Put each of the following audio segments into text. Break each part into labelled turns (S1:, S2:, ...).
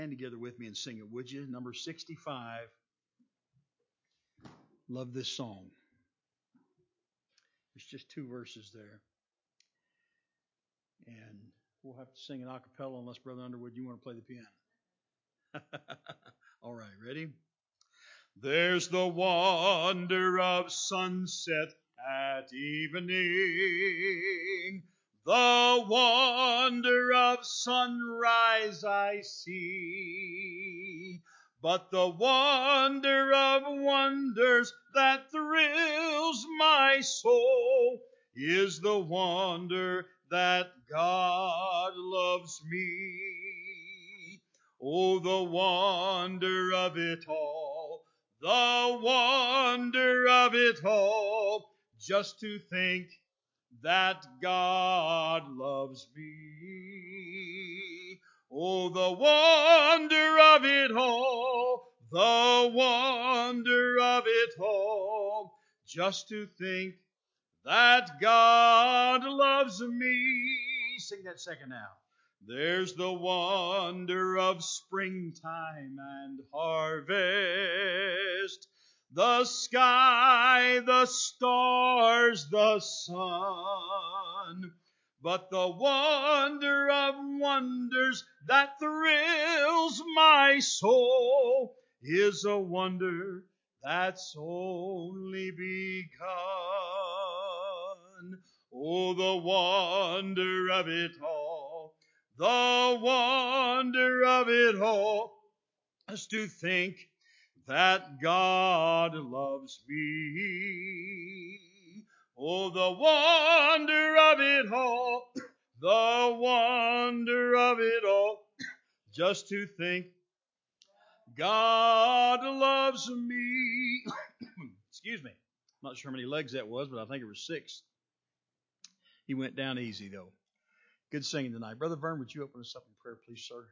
S1: Stand together with me and sing it, would you? Number 65. Love this song. There's just two verses there. And we'll have to sing it a cappella unless, Brother Underwood, you want to play the piano. All right, ready? There's the wonder of sunset at evening. The wonder of sunrise I see. But the wonder of wonders that thrills my soul is the wonder that God loves me. Oh, the wonder of it all, the wonder of it all, just to think that God loves me. Oh, the wonder of it all, the wonder of it all, just to think that God loves me. Sing that second now. There's the wonder of springtime and harvest, the sky, the stars, the sun. But the wonder of wonders that thrills my soul is a wonder that's only begun. Oh, the wonder of it all, the wonder of it all, is to think that God loves me. Oh, the wonder of it all, the wonder of it all, just to think God loves me. Excuse me. I'm not sure how many legs that was, but I think it was 6. He went down easy, though. Good singing tonight. Brother Vern, would you open us up in prayer, please, sir?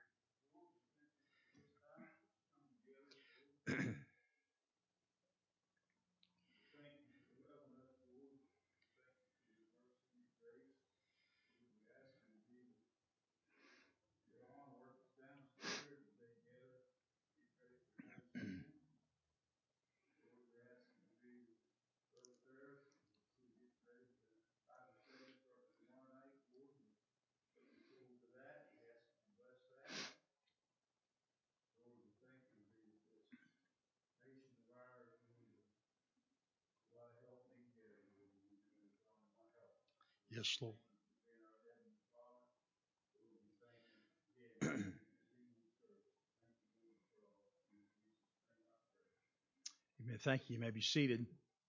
S1: Yes, Lord. Amen. Thank you. You may be seated.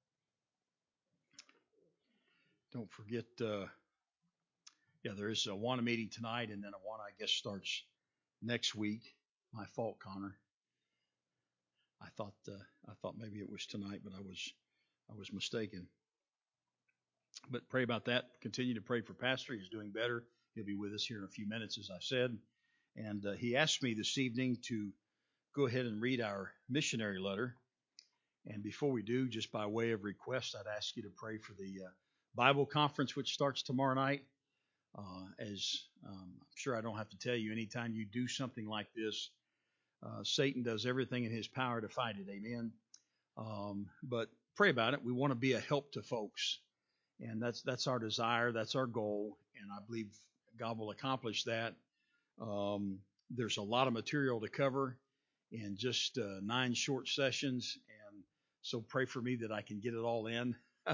S1: Don't forget, there is a WANA meeting tonight, and then a WANA, I guess, starts next week. My fault, Connor. I thought maybe it was tonight, but I was mistaken. But pray about that. Continue to pray for Pastor. He's doing better. He'll be with us here in a few minutes, as I said. And he asked me this evening to go ahead and read our missionary letter. And before we do, just by way of request, I'd ask you to pray for the Bible conference, which starts tomorrow night. As I'm sure I don't have to tell you, anytime you do something like this, Satan does everything in his power to fight it. Amen. But pray about it. We want to be a help to folks. And that's our desire. That's our goal. And I believe God will accomplish that. There's a lot of material to cover in just 9 short sessions. And so pray for me that I can get it all in.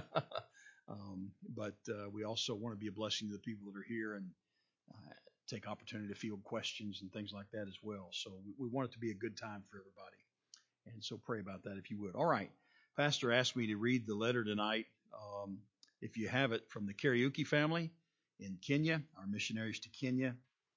S1: But we also want to be a blessing to the people that are here and take opportunity to field questions and things like that as well. So we want it to be a good time for everybody. And so pray about that if you would. All right. Pastor asked me to read the letter tonight. If you have it, from the Karaoke family in Kenya, our missionaries to Kenya.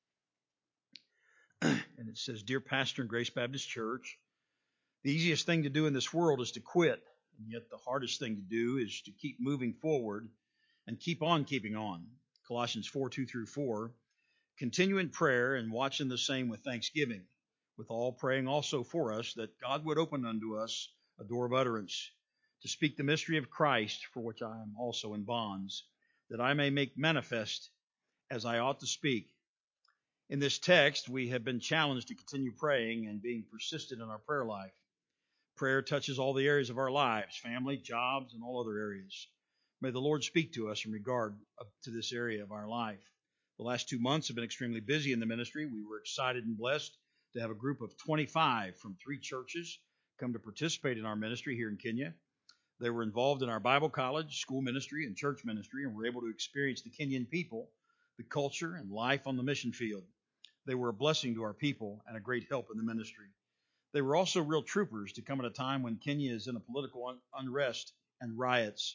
S1: And it says, Dear Pastor in Grace Baptist Church, the easiest thing to do in this world is to quit. And yet the hardest thing to do is to keep moving forward and keep on keeping on. Colossians 4:2-4. Continue in prayer and watch in the same with thanksgiving, with all praying also for us, that God would open unto us a door of utterance, to speak the mystery of Christ, for which I am also in bonds, that I may make manifest as I ought to speak. In this text, we have been challenged to continue praying and being persistent in our prayer life. Prayer touches all the areas of our lives, family, jobs, and all other areas. May the Lord speak to us in regard to this area of our life. The last 2 months have been extremely busy in the ministry. We were excited and blessed to have a group of 25 from 3 churches come to participate in our ministry here in Kenya. They were involved in our Bible college, school ministry, and church ministry, and were able to experience the Kenyan people, the culture, and life on the mission field. They were a blessing to our people and a great help in the ministry. They were also real troopers to come at a time when Kenya is in a political unrest and riots.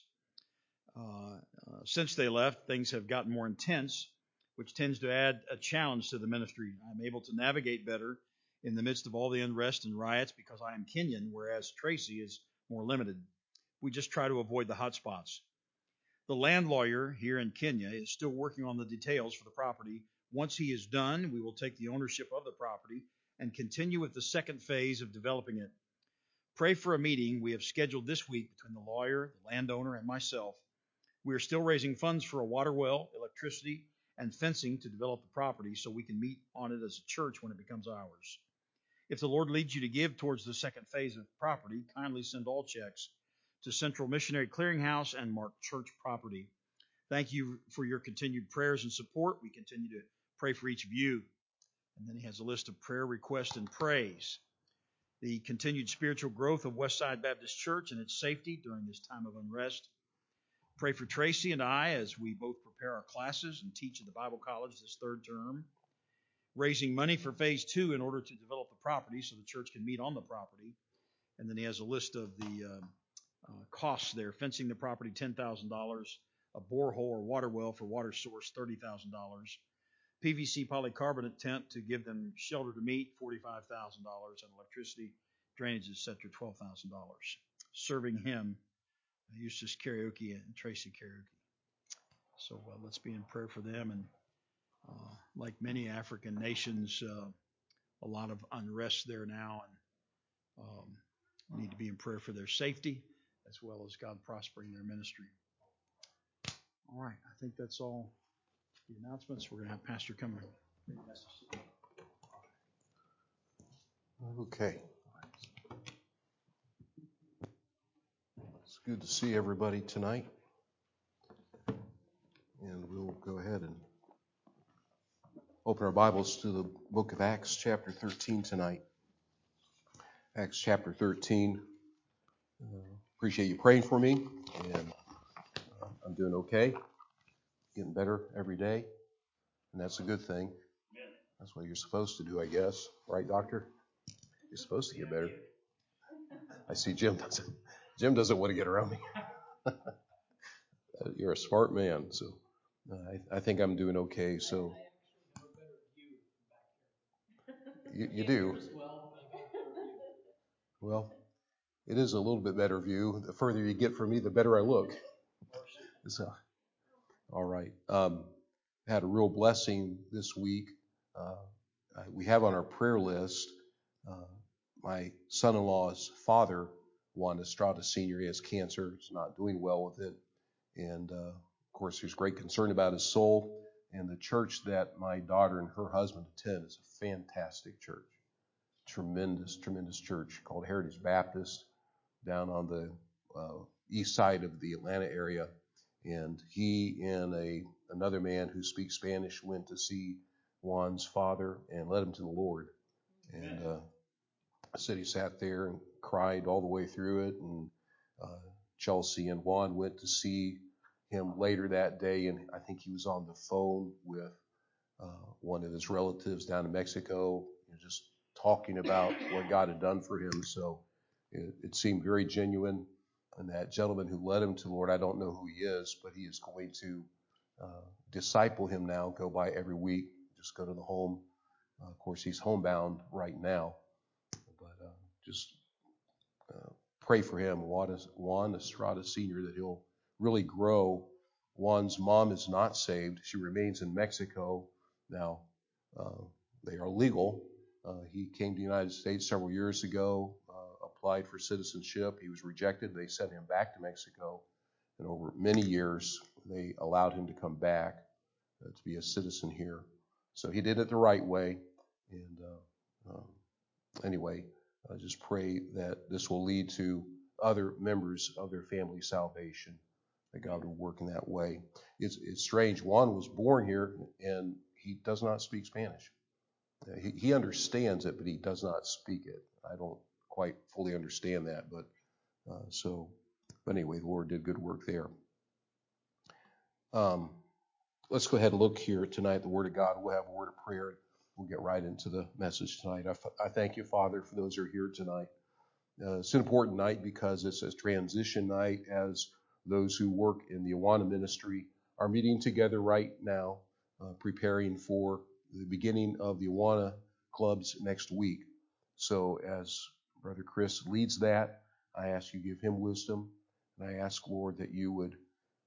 S1: Since they left, things have gotten more intense, which tends to add a challenge to the ministry. I'm able to navigate better in the midst of all the unrest and riots because I am Kenyan, whereas Tracy is more limited. We just try to avoid the hot spots. The land lawyer here in Kenya is still working on the details for the property. Once he is done, we will take the ownership of the property and continue with the second phase of developing it. Pray for a meeting we have scheduled this week between the lawyer, the landowner, and myself. We are still raising funds for a water well, electricity, and fencing to develop the property so we can meet on it as a church when it becomes ours. If the Lord leads you to give towards the second phase of the property, kindly send all checks to Central Missionary Clearinghouse and mark church property. Thank you for your continued prayers and support. We continue to pray for each of you. And then he has a list of prayer requests and praise. The continued spiritual growth of Westside Baptist Church and its safety during this time of unrest. Pray for Tracy and I as we both prepare our classes and teach at the Bible College this third term. Raising money for phase 2 in order to develop the property so the church can meet on the property. And then he has a list of the costs there. Fencing the property, $10,000. A borehole or water well for water source, $30,000. PVC polycarbonate tent to give them shelter to meet, $45,000. And electricity, drainage, etc., $12,000. Serving him, Eustace Karaoke and Tracy Karaoke. So let's be in prayer for them. And like many African nations, a lot of unrest there now, and need to be in prayer for their safety as well as God prospering their ministry. All right, I think that's all the announcements. We're going to have Pastor come and
S2: Okay. It's good to see everybody tonight. And we'll go ahead and open our Bibles to the book of Acts chapter 13 tonight. Acts chapter 13. Appreciate you praying for me. And I'm doing okay. Getting better every day. And that's a good thing. That's what you're supposed to do, I guess. Right, doctor? You're supposed to get better. I see Jim doesn't want to get around me. You're a smart man, so I think I'm doing okay. So you do. Well, it is a little bit better view. The further you get from me, the better I look. So, all right. Had a real blessing this week. We have on our prayer list my son-in-law's father, Juan Estrada Sr. He has cancer. He's not doing well with it. And, of course, there's great concern about his soul. And the church that my daughter and her husband attend is a fantastic church. Tremendous, tremendous church called Heritage Baptist down on the east side of the Atlanta area. And he and another man who speaks Spanish went to see Juan's father and led him to the Lord. And said he sat there and cried all the way through it. And Chelsea and Juan went to see him later that day, and I think he was on the phone with one of his relatives down in Mexico, just talking about what God had done for him. So it seemed very genuine. And that gentleman who led him to the Lord, I don't know who he is, but he is going to disciple him now, go by every week, just go to the home. Of course, he's homebound right now, but just pray for him, Juan Estrada Sr., that he'll really grow. Juan's mom is not saved. She remains in Mexico. Now, they are legal. He came to the United States several years ago, applied for citizenship. He was rejected. They sent him back to Mexico. And over many years, they allowed him to come back to be a citizen here. So he did it the right way. And anyway, I just pray that this will lead to other members of their family salvation, that God will work in that way. It's strange. Juan was born here, and he does not speak Spanish. He understands it, but he does not speak it. I don't quite fully understand that, but anyway, the Lord did good work there. Let's go ahead and look here tonight at the Word of God. We'll have a word of prayer. We'll get right into the message tonight. I thank you, Father, for those who are here tonight. It's an important night because it's a transition night, as those who work in the Awana ministry are meeting together right now, preparing for the beginning of the Awana clubs next week. So as Brother Chris leads that, I ask you to give him wisdom, and I ask, Lord, that you would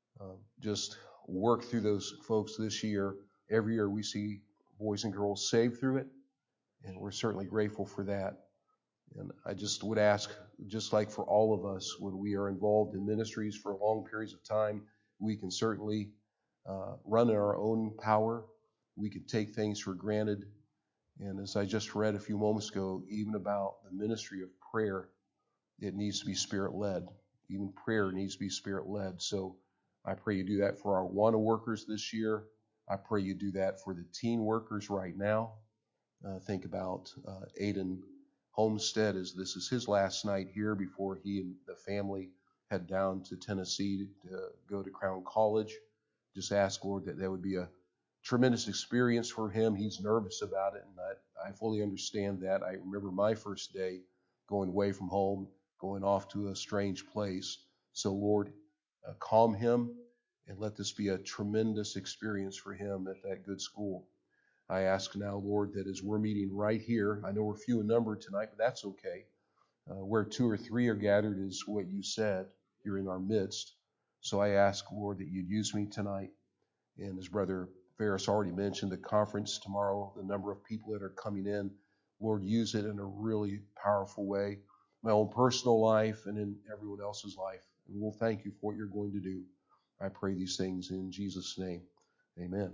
S2: just work through those folks this year. Every year we see boys and girls saved through it, and we're certainly grateful for that. And I just would ask, just like for all of us, when we are involved in ministries for long periods of time, we can certainly run in our own power. We can take things for granted. And as I just read a few moments ago, even about the ministry of prayer, it needs to be Spirit-led. Even prayer needs to be Spirit-led. So I pray you do that for our Awana workers this year. I pray you do that for the teen workers right now. Think about Aiden Homestead, as this is his last night here before he and the family head down to Tennessee to go to Crown College. Just ask, Lord, that would be a tremendous experience for him. He's nervous about it, and I fully understand that. I remember my first day going away from home, going off to a strange place. So, Lord, calm him and let this be a tremendous experience for him at that good school. I ask now, Lord, that as we're meeting right here, I know we're few in number tonight, but that's okay. Where 2 or 3 are gathered is what you said. You're in our midst. So I ask, Lord, that you'd use me tonight. And as Brother Ferris already mentioned, the conference tomorrow, the number of people that are coming in, Lord, use it in a really powerful way. My own personal life and in everyone else's life. And we'll thank you for what you're going to do. I pray these things in Jesus' name. Amen.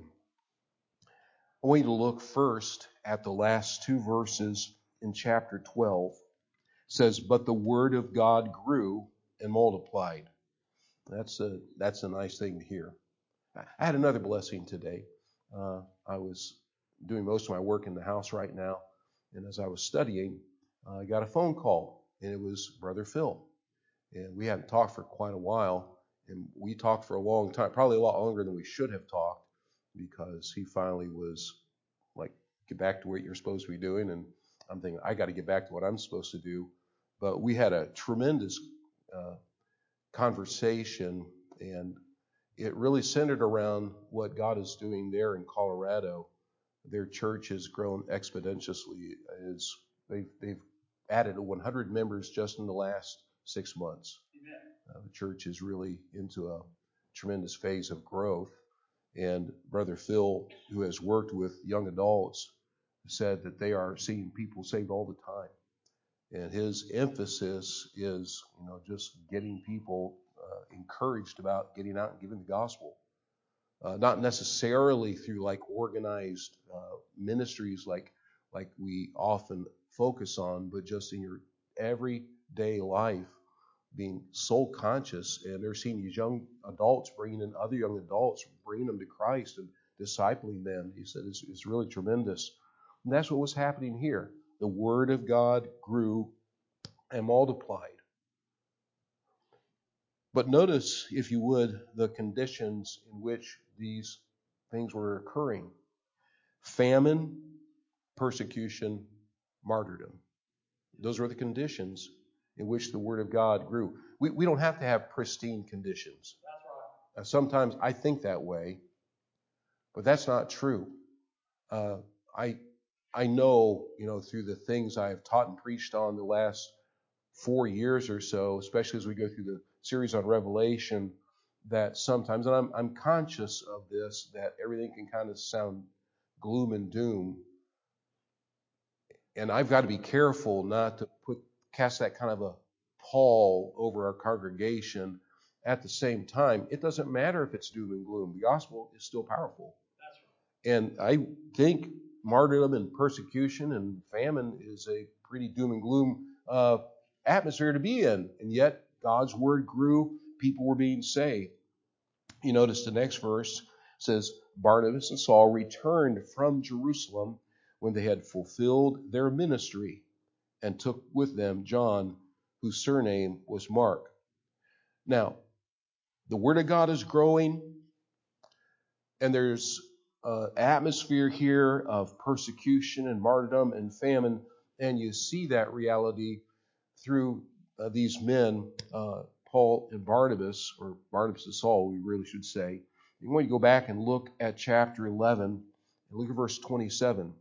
S2: I want you to look first at the last 2 verses in chapter 12. It says, but the word of God grew and multiplied. That's a nice thing to hear. I had another blessing today. I was doing most of my work in the house right now, and as I was studying, I got a phone call, and it was Brother Phil. And we hadn't talked for quite a while, and we talked for a long time, probably a lot longer than we should have talked, because he finally was like, get back to what you're supposed to be doing. And I'm thinking, I got to get back to what I'm supposed to do. But we had a tremendous conversation, and it really centered around what God is doing there in Colorado. Their church has grown exponentially. They've added 100 members just in the last 6 months. The church is really into a tremendous phase of growth. And Brother Phil, who has worked with young adults, said that they are seeing people saved all the time. And his emphasis is, just getting people encouraged about getting out and giving the gospel. Not necessarily through like organized ministries like we often focus on, but just in your everyday life, being soul conscious. And they're seeing these young adults bringing in other young adults, bringing them to Christ and discipling them. He said it's really tremendous. And that's what was happening here. The word of God grew and multiplied. But notice, if you would, the conditions in which these things were occurring. Famine, persecution, martyrdom. Those were the conditions in which the word of God grew. We don't have to have pristine conditions. That's right. Now, sometimes I think that way, but that's not true. I know, through the things I have taught and preached on the last 4 years or so, especially as we go through the series on Revelation, that sometimes, and I'm conscious of this, that everything can kind of sound gloom and doom. And I've got to be careful not to cast that kind of a pall over our congregation. At the same time, it doesn't matter if it's doom and gloom. The gospel is still powerful. That's And I think martyrdom and persecution and famine is a pretty doom and gloom atmosphere to be in. And yet God's word grew. People were being saved. You notice the next verse says, Barnabas and Saul returned from Jerusalem when they had fulfilled their ministry and took with them John, whose surname was Mark. Now, the word of God is growing, and there's an atmosphere here of persecution and martyrdom and famine, and you see that reality through these men, Paul and Barnabas, or Barnabas and Saul, we really should say. You want to go back and look at chapter 11, and look at verse 27.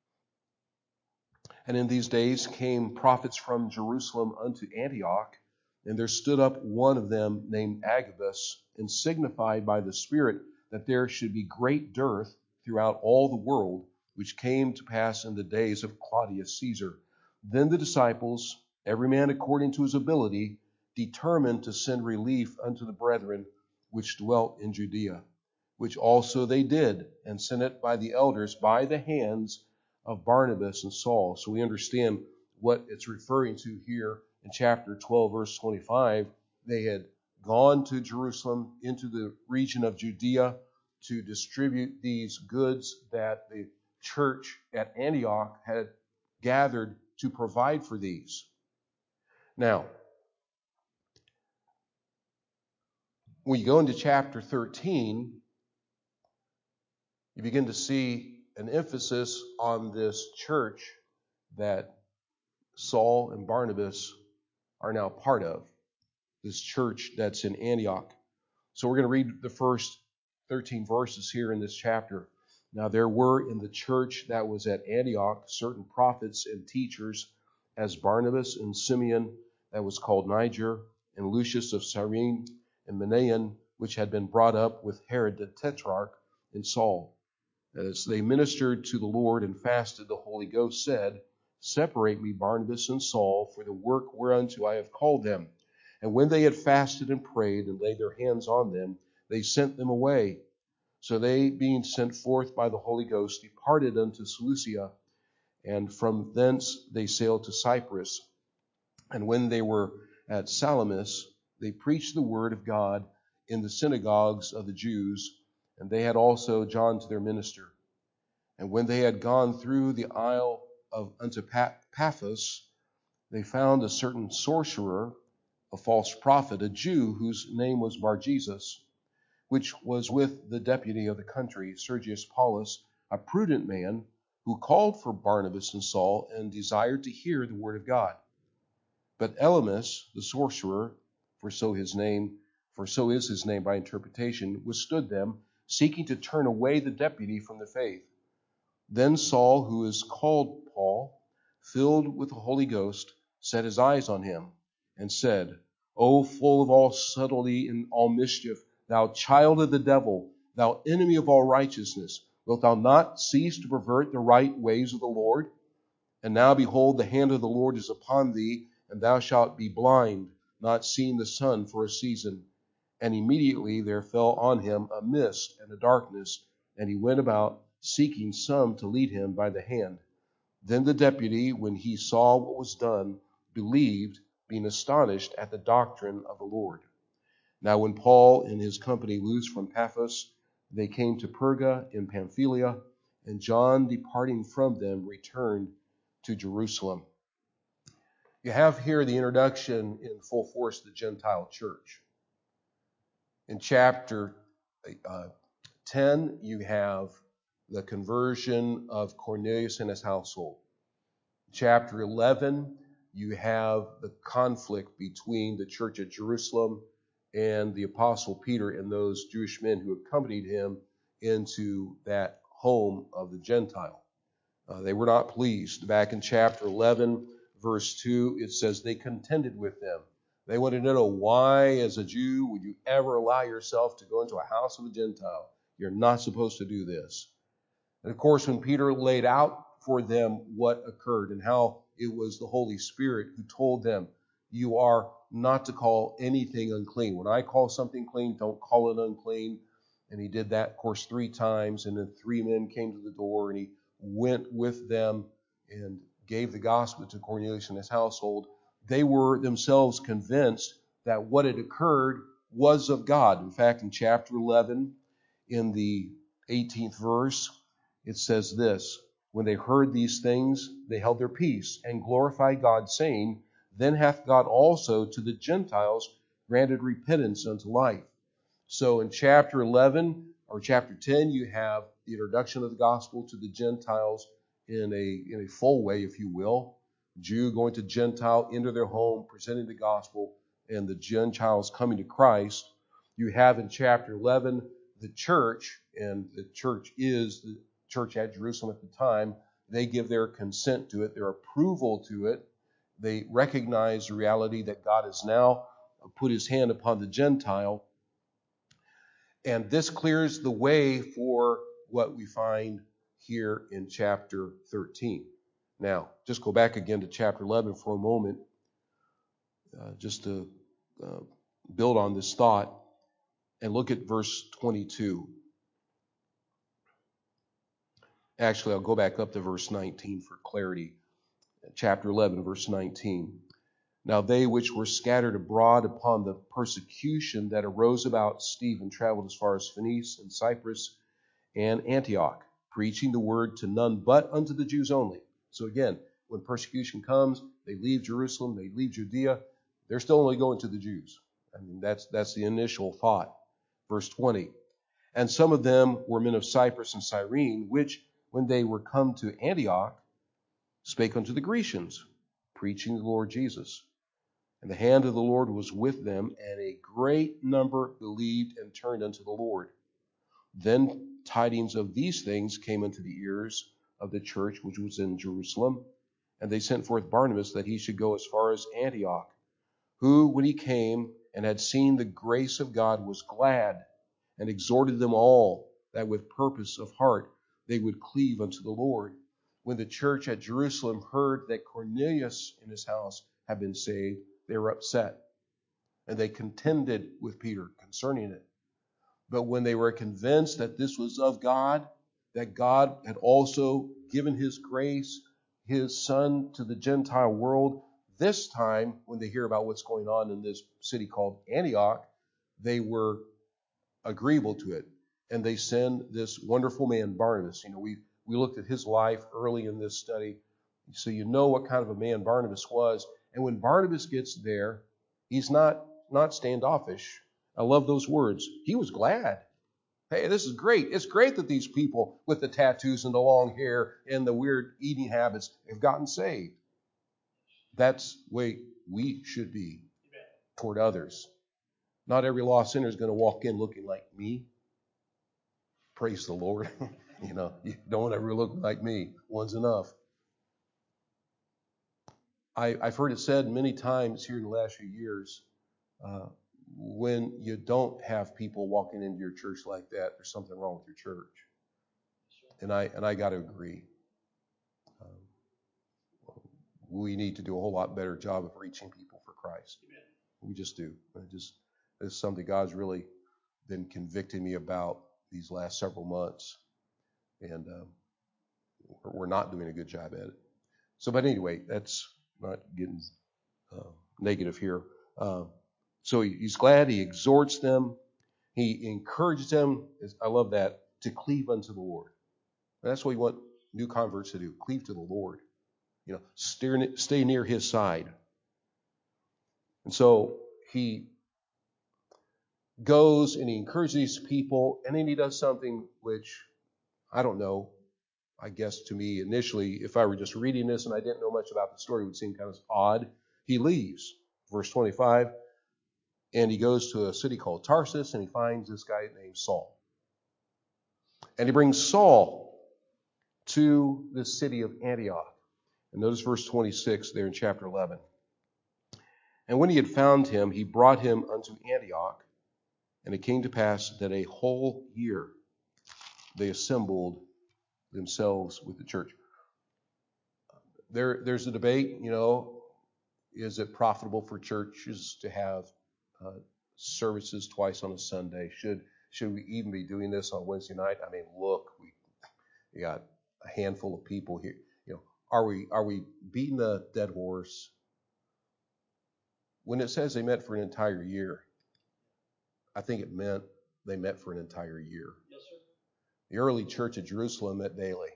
S2: And in these days came prophets from Jerusalem unto Antioch, and there stood up one of them named Agabus, and signified by the Spirit that there should be great dearth throughout all the world, which came to pass in the days of Claudius Caesar. Then the disciples, every man according to his ability, determined to send relief unto the brethren which dwelt in Judea, which also they did, and sent it by the elders by the hands of Barnabas and Saul. So we understand what it's referring to here in chapter 12, verse 25. They had gone to Jerusalem, into the region of Judea, to distribute these goods that the church at Antioch had gathered to provide for these. Now, when you go into chapter 13, you begin to see an emphasis on this church that Saul and Barnabas are now part of, this church that's in Antioch. So we're going to read the first 13 verses here in this chapter. Now there were in the church that was at Antioch certain prophets and teachers, as Barnabas and Simeon, that was called Niger, and Lucius of Cyrene, and Manaen, which had been brought up with Herod the Tetrarch, and Saul. As they ministered to the Lord and fasted, the Holy Ghost said, Separate me, Barnabas and Saul, for the work whereunto I have called them. And when they had fasted and prayed and laid their hands on them, they sent them away. So they, being sent forth by the Holy Ghost, departed unto Seleucia, and from thence they sailed to Cyprus. And when they were at Salamis, they preached the word of God in the synagogues of the Jews, and they had also John to their minister. And when they had gone through the isle unto Paphos, they found a certain sorcerer, a false prophet, a Jew, whose name was Bar-Jesus, which was with the deputy of the country, Sergius Paulus, a prudent man, who called for Barnabas and Saul, and desired to hear the word of God. But Elymas, the sorcerer, for so is his name by interpretation, withstood them, seeking to turn away the deputy from the faith. Then Saul, who is called Paul, filled with the Holy Ghost, set his eyes on him, and said, O full of all subtlety and all mischief, thou child of the devil, thou enemy of all righteousness, wilt thou not cease to pervert the right ways of the Lord? And now behold, the hand of the Lord is upon thee, and thou shalt be blind, not seeing the sun for a season. And immediately there fell on him a mist and a darkness, and he went about seeking some to lead him by the hand. Then the deputy, when he saw what was done, believed, being astonished at the doctrine of the Lord. Now when Paul and his company loosed from Paphos, they came to Perga in Pamphylia, and John, departing from them, returned to Jerusalem. You have here the introduction in full force to the Gentile church. In chapter 10, you have the conversion of Cornelius and his household. Chapter 11, you have the conflict between the church at Jerusalem and the Apostle Peter and those Jewish men who accompanied him into that home of the Gentile. They were not pleased. Back in chapter 11, verse 2, it says they contended with them. They wanted to know, why, as a Jew, would you ever allow yourself to go into a house of a Gentile? You're not supposed to do this. And of course, when Peter laid out for them what occurred and how it was the Holy Spirit who told them, you are not to call anything unclean. When I call something clean, don't call it unclean. And he did that, of course, 3 times. And then 3 men came to the door, and he went with them and gave the gospel to Cornelius and his household. They were themselves convinced that what had occurred was of God. In fact, in chapter 11, in the 18th verse, it says this: when they heard these things, they held their peace and glorified God, saying, then hath God also to the Gentiles granted repentance unto life. So in chapter 11 or chapter 10, you have the introduction of the gospel to the Gentiles in a full way, if you will. Jew going to Gentile, into their home, presenting the gospel, and the Gentiles coming to Christ. You have in chapter 11 the church, and the church is the church at Jerusalem at the time. They give their consent to it, their approval to it. They recognize the reality that God has now put his hand upon the Gentile. And this clears the way for what we find here in chapter 13. Now, just go back again to chapter 11 for a moment, just to build on this thought, and look at verse 22. Actually, I'll go back up to verse 19 for clarity. Chapter 11, verse 19. Now they which were scattered abroad upon the persecution that arose about Stephen traveled as far as Phoenice and Cyprus and Antioch, preaching the word to none but unto the Jews only. So again, when persecution comes, they leave Jerusalem, they leave Judea, they're still only going to the Jews. I mean, that's the initial thought. Verse 20. And some of them were men of Cyprus and Cyrene, which, when they were come to Antioch, spake unto the Grecians, preaching the Lord Jesus. And the hand of the Lord was with them, and a great number believed and turned unto the Lord. Then tidings of these things came unto the ears of the church which was in Jerusalem, and they sent forth Barnabas that he should go as far as Antioch, who, when he came and had seen the grace of God, was glad, and exhorted them all that with purpose of heart they would cleave unto the Lord. When the church at Jerusalem heard that Cornelius and his house had been saved, they were upset, and they contended with Peter concerning it. But when they were convinced that this was of God, that God had also given his grace, his Son, to the Gentile world, this time, when they hear about what's going on in this city called Antioch, they were agreeable to it. And they send this wonderful man, Barnabas. You know, we looked at his life early in this study, so you know what kind of a man Barnabas was. And when Barnabas gets there, he's not standoffish. I love those words. He was glad. Hey, this is great. It's great that these people with the tattoos and the long hair and the weird eating habits have gotten saved. That's the way we should be toward others. Not every lost sinner is going to walk in looking like me. Praise the Lord. You don't ever look like me. One's enough. I've heard it said many times here in the last few years, when you don't have people walking into your church like that, there's something wrong with your church. And I got to agree. We need to do a whole lot better job of reaching people for Christ. We just do. It's something God's really been convicting me about these last several months. And we're not doing a good job at it. So, but anyway, that's not getting negative here. So he's glad. He exhorts them. He encourages them. I love that, to cleave unto the Lord. That's what we want new converts to do. Cleave to the Lord. Stay near his side. And so he goes and he encourages these people, and then he does something which, I don't know, I guess to me initially, if I were just reading this and I didn't know much about the story, it would seem kind of odd. He leaves. Verse 25, and he goes to a city called Tarsus, and he finds this guy named Saul. And he brings Saul to the city of Antioch. And notice verse 26 there in chapter 11. And when he had found him, he brought him unto Antioch. And it came to pass that a whole year they assembled themselves with the church. There's a debate, is it profitable for churches to have services twice on a Sunday? should we even be doing this on Wednesday night? I mean, look, we got a handful of people here. Are we beating a dead horse? When it says they met for an entire year, I think it meant they met for an entire year.
S1: Yes, sir.
S2: The early church at Jerusalem met daily.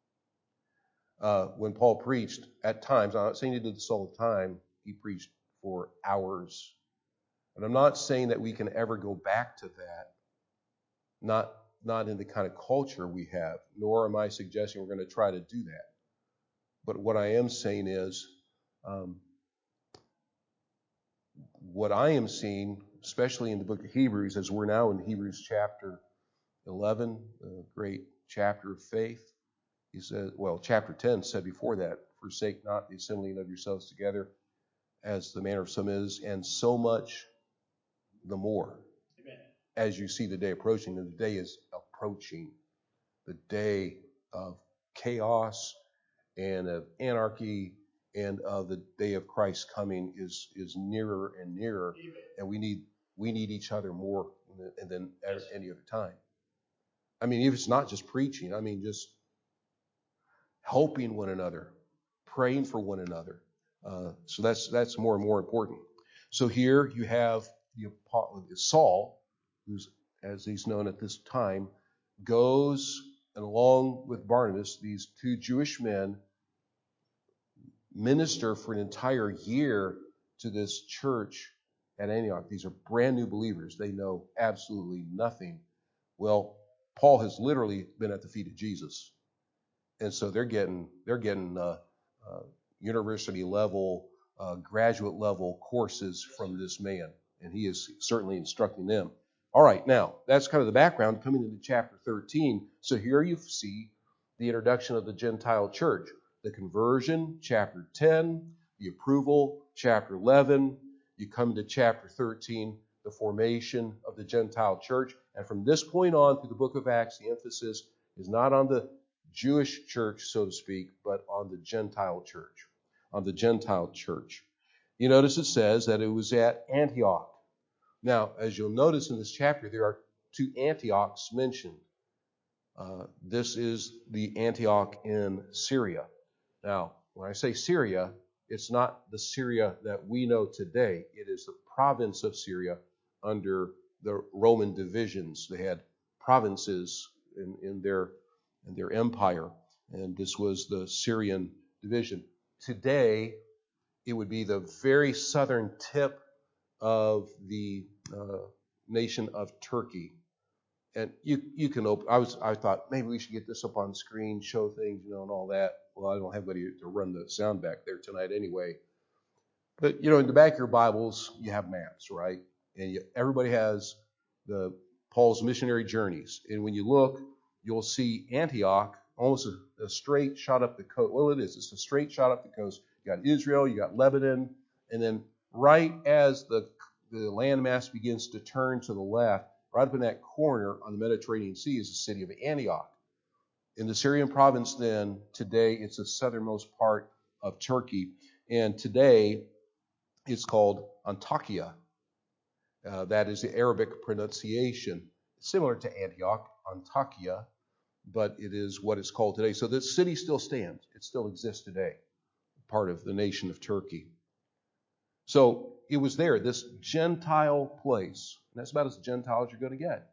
S2: When Paul preached, at times, I'm not saying he did this all the time, he preached for hours. And I'm not saying that we can ever go back to that, not in the kind of culture we have, nor am I suggesting we're going to try to do that. But what I am saying is, what I am seeing, especially in the book of Hebrews, as we're now in Hebrews chapter 11, a great chapter of faith. He said, well, chapter 10 said before that, forsake not the assembling of yourselves together, as the manner of some is, and so much the more. Amen. As you see the day approaching, and the day is approaching, the day of chaos and of anarchy and of the day of Christ coming is nearer and nearer. Amen. And we need each other more than any other time. I mean, if it's not just preaching, I mean just helping one another, praying for one another. So that's more and more important. So here you have Saul, who's, as he's known at this time, goes, and along with Barnabas, these two Jewish men minister for an entire year to this church at Antioch. These are brand new believers. They know absolutely nothing. Well, Paul has literally been at the feet of Jesus. And so they're getting university level, graduate level courses from this man. And he is certainly instructing them. All right, now, that's kind of the background coming into chapter 13. So here you see the introduction of the Gentile church. The conversion, chapter 10. The approval, chapter 11. You come to chapter 13, the formation of the Gentile church. And from this point on through the book of Acts, the emphasis is not on the Jewish church, so to speak, but on the Gentile church. On the Gentile church. You notice it says that it was at Antioch. Now, as you'll notice in this chapter, there are two Antiochs mentioned. This is the Antioch in Syria. Now, when I say Syria, it's not the Syria that we know today. It is the province of Syria under the Roman divisions. They had provinces in their empire, and this was the Syrian division. Today, it would be the very southern tip of the nation of Turkey. And you can open. I thought maybe we should get this up on the screen, show things, and all that. Well, I don't have anybody to run the sound back there tonight anyway. But in the back of your Bibles, you have maps, right? And everybody has Paul's missionary journeys. And when you look, you'll see Antioch, almost a straight shot up the coast. Well, it is. It's a straight shot up the coast. You got Israel, you got Lebanon, and then right as the landmass begins to turn to the left, right up in that corner on the Mediterranean Sea is the city of Antioch. In the Syrian province then, today it's the southernmost part of Turkey. And today it's called Antakya. That is the Arabic pronunciation. Similar to Antioch, Antakya, but it is what it's called today. So this city still stands. It still exists today, part of the nation of Turkey. So it was there, this Gentile place. And that's about as Gentile as you're going to get.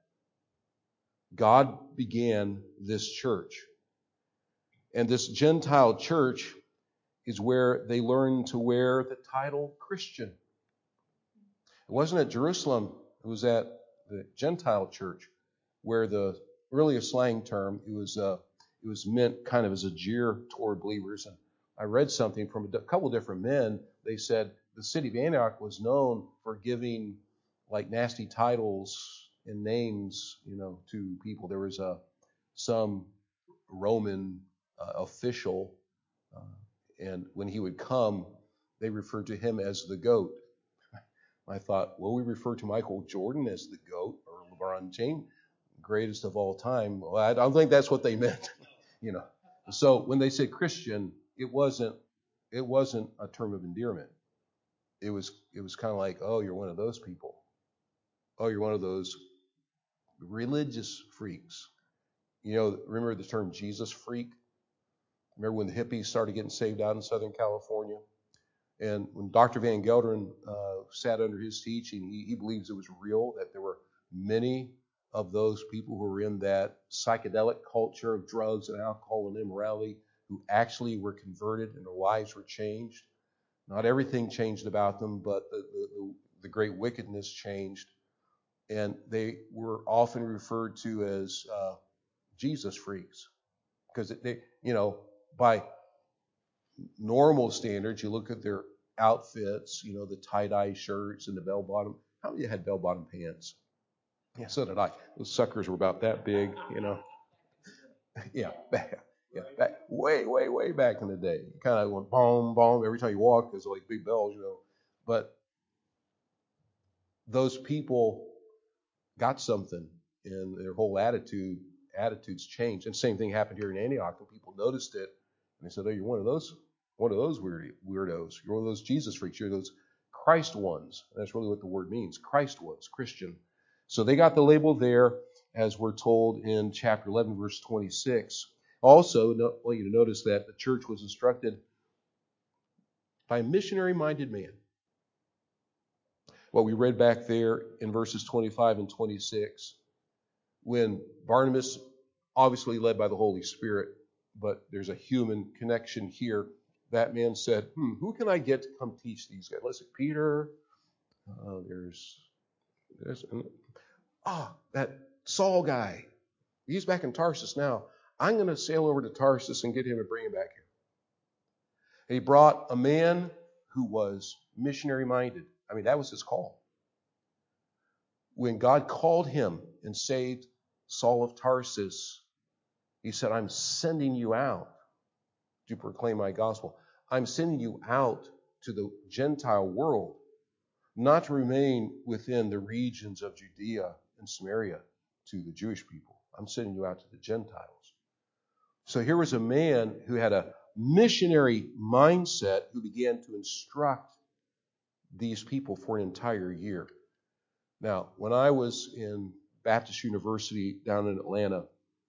S2: God began this church. And this Gentile church is where they learned to wear the title Christian. It wasn't at Jerusalem. It was at the Gentile church where the earlier slang term, it was meant kind of as a jeer toward believers. And I read something from a couple of different men. They said the city of Antioch was known for giving like nasty titles and names, to people. There was some Roman official, and when he would come, they referred to him as the GOAT. I thought, well, we refer to Michael Jordan as the GOAT, or LeBron James, greatest of all time. Well, I don't think that's what they meant, So when they said Christian, it wasn't a term of endearment. It was kind of like, oh, you're one of those people. Oh, you're one of those religious freaks. You know, remember the term Jesus freak? Remember when the hippies started getting saved out in Southern California? And when Dr. Van Gelderen sat under his teaching, he believes it was real, that there were many of those people who were in that psychedelic culture of drugs and alcohol and immorality who actually were converted and their lives were changed. Not everything changed about them, but the great wickedness changed. And they were often referred to as Jesus freaks. Because they, you know, by normal standards, you look at their outfits, you know, the tie-dye shirts and the bell-bottom. How many of you had bell-bottom pants? Yeah, so did I. Those suckers were about that big, you know. Yeah, back way back in the day. Kind of went boom, boom every time you walked. There's like big bells, you know. But those people got something, and their whole attitudes changed. And same thing happened here in Antioch, and people noticed it, and they said, "Oh, you're one of those weirdos. You're one of those Jesus freaks. You're those Christ ones." And that's really what the word means, Christ ones, Christian. So they got the label there, as we're told in chapter 11, verse 26. Also, I want you to notice that the church was instructed by a missionary-minded man. What we read back there in verses 25 and 26, when Barnabas, obviously led by the Holy Spirit, but there's a human connection here, that man said, who can I get to come teach these guys? Let's see, Peter, there's that Saul guy. He's back in Tarsus now. I'm going to sail over to Tarsus and get him and bring him back here. And he brought a man who was missionary-minded. I mean, that was his call. When God called him and saved Saul of Tarsus, he said, I'm sending you out to proclaim my gospel. I'm sending you out to the Gentile world, not to remain within the regions of Judea and Samaria to the Jewish people. I'm sending you out to the Gentiles. So here was a man who had a missionary mindset who began to instruct these people for an entire year. Now, when I was in Baptist University down in Atlanta,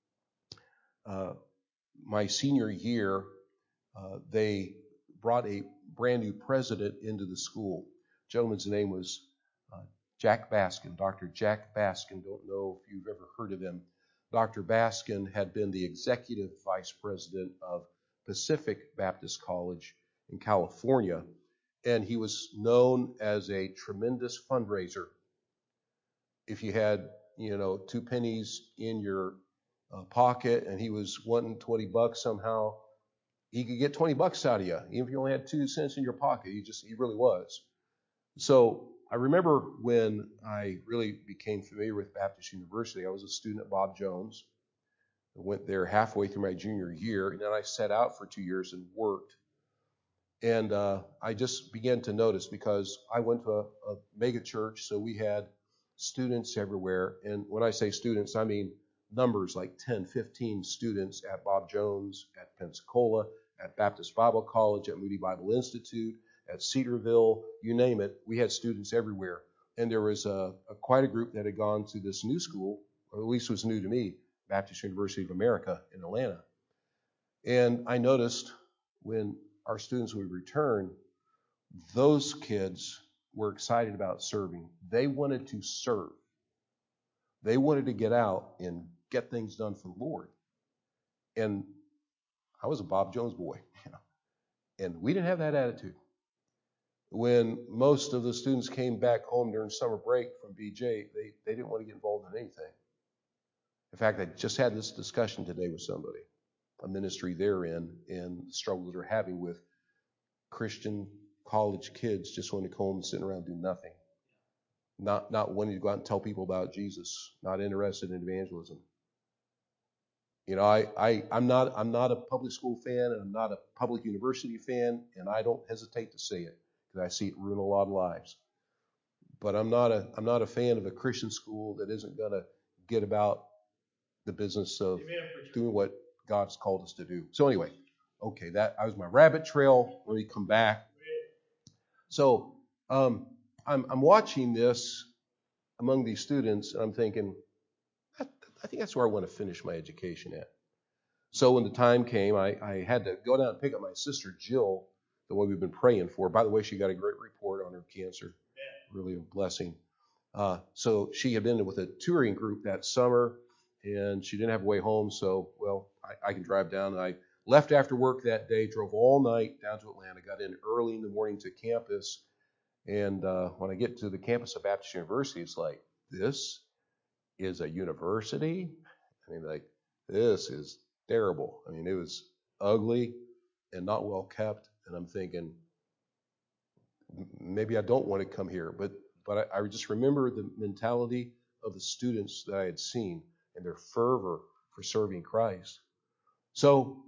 S2: my senior year, they brought a brand new president into the school. The gentleman's name was Jack Baskin, Dr. Jack Baskin. Don't know if you've ever heard of him. Dr. Baskin had been the executive vice president of Pacific Baptist College in California, and he was known as a tremendous fundraiser. If you had, 2 pennies in your pocket and he was wanting $20 somehow, he could get $20 out of you, even if you only had 2 cents in your pocket. He really was. So I remember when I really became familiar with Baptist University, I was a student at Bob Jones. I went there halfway through my junior year, and then I sat out for 2 years and worked. And I just began to notice, because I went to a mega church, so we had students everywhere. And when I say students, I mean numbers like 10, 15 students at Bob Jones, at Pensacola, at Baptist Bible College, at Moody Bible Institute, at Cedarville, you name it. We had students everywhere. And there was quite a group that had gone to this new school, or at least was new to me, Baptist University of America in Atlanta. And I noticed when our students would return, those kids were excited about serving. They wanted to serve. They wanted to get out and get things done for the Lord. And I was a Bob Jones boy, and we didn't have that attitude. When most of the students came back home during summer break from BJ, they didn't want to get involved in anything. In fact, I just had this discussion today with somebody, a ministry they're in, and the struggles they're having with Christian college kids just wanting to come home and sit around and do nothing. Not wanting to go out and tell people about Jesus, not interested in evangelism. I'm not a public school fan, and I'm not a public university fan, and I don't hesitate to say it, because I see it ruin a lot of lives. But I'm not a fan of a Christian school that isn't going to get about the business of doing what God's called us to do. So anyway, okay, that was my rabbit trail. Let me come back. So I'm watching this among these students, and I'm thinking, I think that's where I want to finish my education at. So when the time came, I had to go down and pick up my sister Jill, the one we've been praying for. By the way, she got a great report on her cancer. Really a blessing. So she had been with a touring group that summer, and she didn't have a way home. So, well, I can drive down. I left after work that day, drove all night down to Atlanta, got in early in the morning to campus. And when I get to the campus of Baptist University, it's like, this is a university? I mean, like, this is terrible. I mean, it was ugly and not well kept. And I'm thinking, maybe I don't want to come here. But I just remember the mentality of the students that I had seen and their fervor for serving Christ. So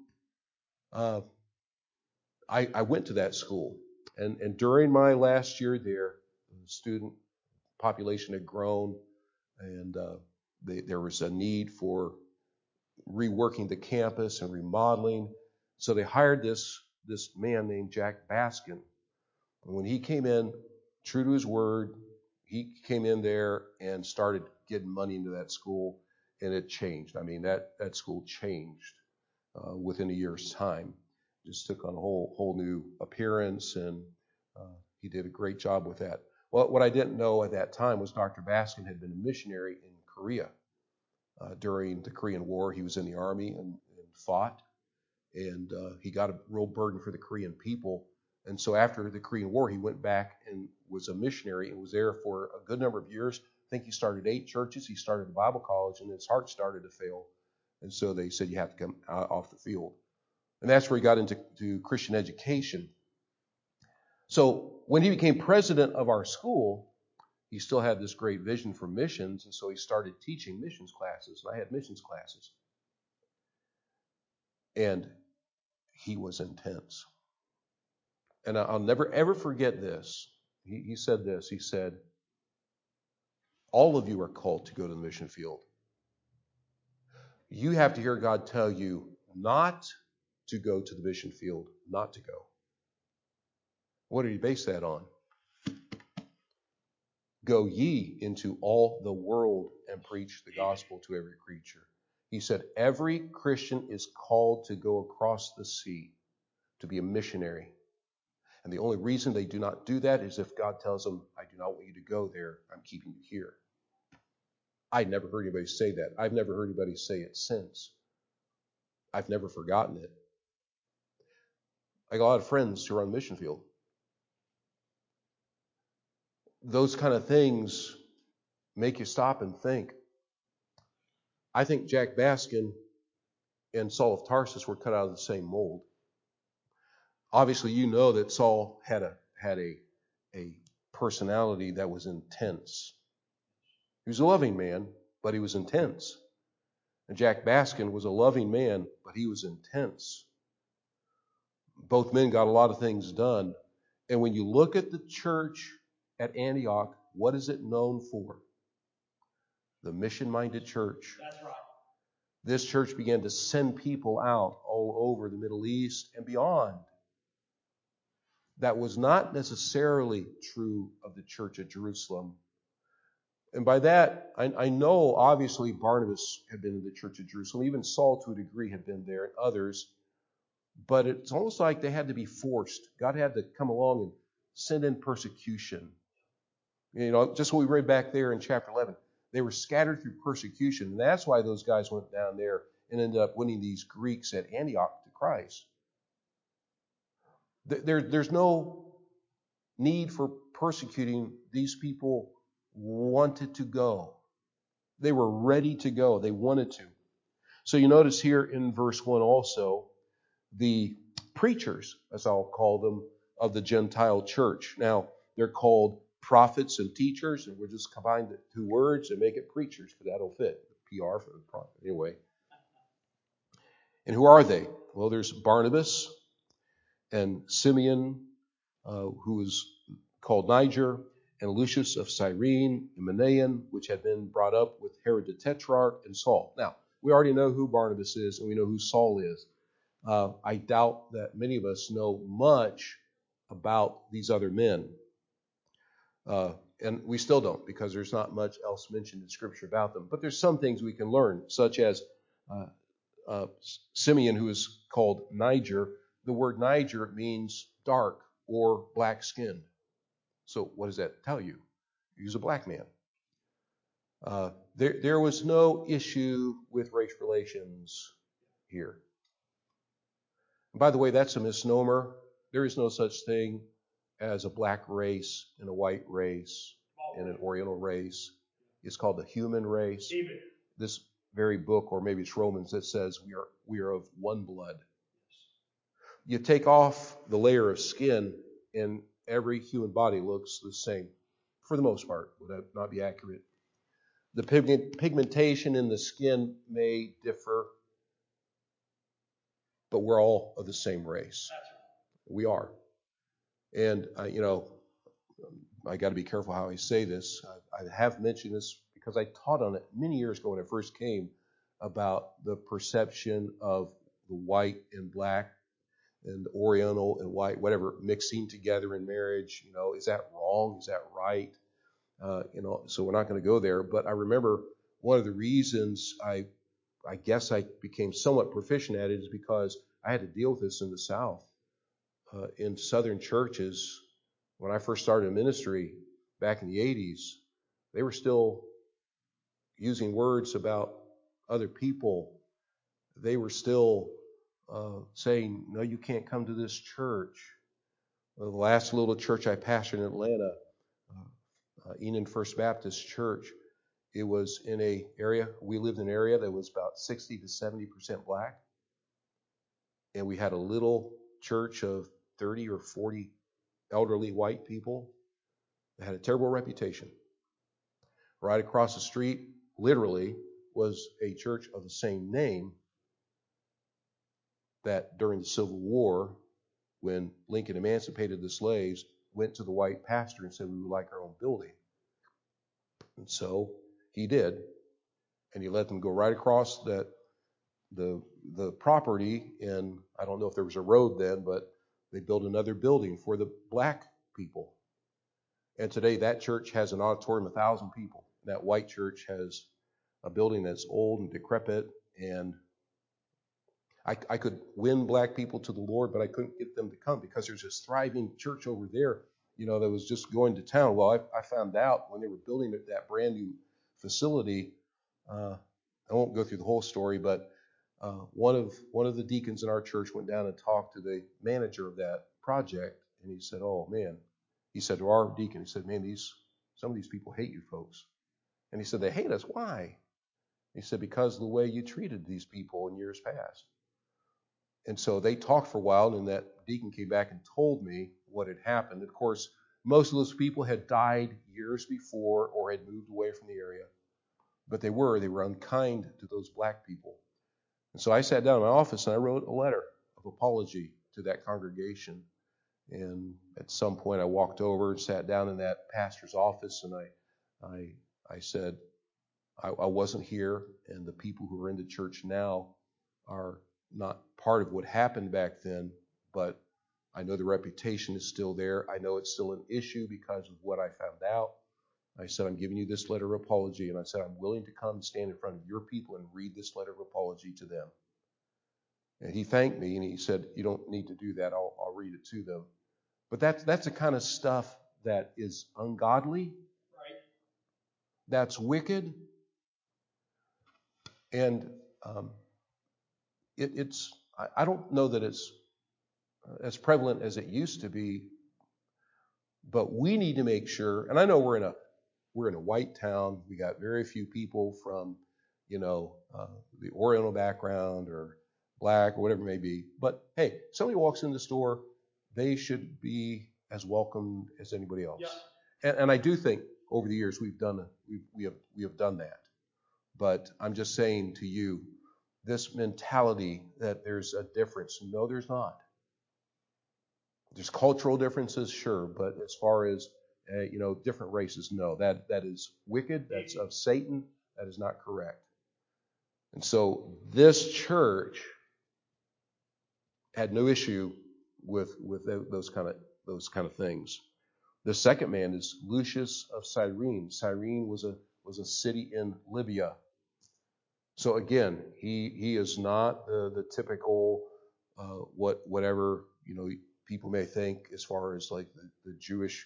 S2: I went to that school. And during my last year there, the student population had grown, and there was a need for reworking the campus and remodeling. So they hired this man named Jack Baskin. And when he came in, true to his word, he came in there and started getting money into that school, and it changed. I mean, that school changed within a year's time. Just took on a whole new appearance, and he did a great job with that. Well, what I didn't know at that time was Dr. Baskin had been a missionary in Korea during the Korean War. He was in the army and fought, and he got a real burden for the Korean people. And so after the Korean War, he went back and was a missionary and was there for a good number of years. I think he started 8 churches. He started a Bible college, and his heart started to fail. And so they said, you have to come off the field. And that's where he got into Christian education. So when he became president of our school, he still had this great vision for missions, and so he started teaching missions classes. And I had missions classes. And he was intense. And I'll never, ever forget this. He said this. He said, all of you are called to go to the mission field. You have to hear God tell you not to go to the mission field, not to go. What did he base that on? Go ye into all the world and preach the gospel to every creature. He said every Christian is called to go across the sea, to be a missionary. And the only reason they do not do that is if God tells them, I do not want you to go there, I'm keeping you here. I'd never heard anybody say that. I've never heard anybody say it since. I've never forgotten it. I got a lot of friends who are on the mission field. Those kind of things make you stop and think. I think Jack Baskin and Saul of Tarsus were cut out of the same mold. Obviously, you know that Saul had a personality that was intense. He was a loving man, but he was intense. And Jack Baskin was a loving man, but he was intense. Both men got a lot of things done. And when you look at the church at Antioch, what is it known for? The mission-minded church.
S1: That's right.
S2: This church began to send people out all over the Middle East and beyond. That was not necessarily true of the church at Jerusalem. And by that, I know obviously Barnabas had been in the church at Jerusalem. Even Saul, to a degree, had been there, and others. But it's almost like they had to be forced. God had to come along and send in persecution. You know, just what we read back there in chapter 11. They were scattered through persecution. And that's why those guys went down there and ended up winning these Greeks at Antioch to Christ. There's no need for persecuting. These people wanted to go. They were ready to go. They wanted to. So you notice here in verse 1 also, the preachers, as I'll call them, of the Gentile church. Now, they're called prophets and teachers, and we'll just combine the 2 words and make it preachers, because that'll fit. PR for the prophet. Anyway. And who are they? Well, there's Barnabas and Simeon, who is called Niger, and Lucius of Cyrene, and Manaen, which had been brought up with Herod the Tetrarch, and Saul. Now, we already know who Barnabas is, and we know who Saul is. I doubt that many of us know much about these other men. And we still don't, because there's not much else mentioned in Scripture about them. But there's some things we can learn, such as Simeon, who is called Niger. The word Niger means dark or black-skinned. So what does that tell you? He's a black man. There was no issue with race relations here. And by the way, that's a misnomer. There is no such thing as a black race and a white race and an Oriental race. It's called the human race. This very book, or maybe it's Romans, that says we are of one blood. You take off the layer of skin, and every human body looks the same, for the most part. Would that not be accurate? The pigmentation in the skin may differ, but we're all of the same race. We are. And, I got to be careful how I say this. I have mentioned this because I taught on it many years ago when I first came, about the perception of the white and black and Oriental and white, whatever, mixing together in marriage. Is that wrong? Is that right? So we're not going to go there. But I remember one of the reasons I guess I became somewhat proficient at it is because I had to deal with this in the South. In Southern churches, when I first started ministry back in the 80s, they were still using words about other people. They were still saying, no, you can't come to this church. The last little church I pastored in Atlanta, Enon First Baptist Church, it was in we lived in an area that was about 60 to 70% black. And we had a little church of 30 or 40 elderly white people that had a terrible reputation. Right across the street, literally, was a church of the same name that during the Civil War, when Lincoln emancipated the slaves, went to the white pastor and said, we would like our own building. And so he did. And he let them go right across the property, and I don't know if there was a road then, but they built another building for the black people. And today that church has an auditorium of 1,000 people. That white church has a building that's old and decrepit, and I could win black people to the Lord, but I couldn't get them to come because there's this thriving church over there, that was just going to town. Well, I found out when they were building that brand new facility, I won't go through the whole story, but one of the deacons in our church went down and talked to the manager of that project, and he said, oh man, he said to our deacon, he said, man, some of these people hate you folks. And he said, they hate us. Why? He said, because of the way you treated these people in years past. And so they talked for a while, and that deacon came back and told me what had happened. Of course, most of those people had died years before or had moved away from the area. But they were unkind to those black people. And so I sat down in my office and I wrote a letter of apology to that congregation. And at some point I walked over and sat down in that pastor's office, and I said, I wasn't here, and the people who are in the church now are not part of what happened back then, but I know the reputation is still there. I know it's still an issue because of what I found out. I said, I'm giving you this letter of apology, and I said, I'm willing to come and stand in front of your people and read this letter of apology to them. And he thanked me, and he said, you don't need to do that. I'll read it to them. But that's the kind of stuff that is ungodly. Right. That's wicked. And I don't know that it's as prevalent as it used to be, but we need to make sure, and I know we're in a white town. We got very few people from, the Oriental background or black or whatever it may be. But hey, somebody walks in the store, they should be as welcome as anybody else. Yeah. And I do think over the years we have done that. But I'm just saying to you, this mentality that there's a difference. No, there's not. There's cultural differences, sure, but as far as different races, no, that is wicked. That's of Satan. That is not correct. And so this church had no issue with those kind of things. The second man is Lucius of Cyrene. Cyrene was a city in Libya. So again, he is not the typical whatever people may think as far as like the Jewish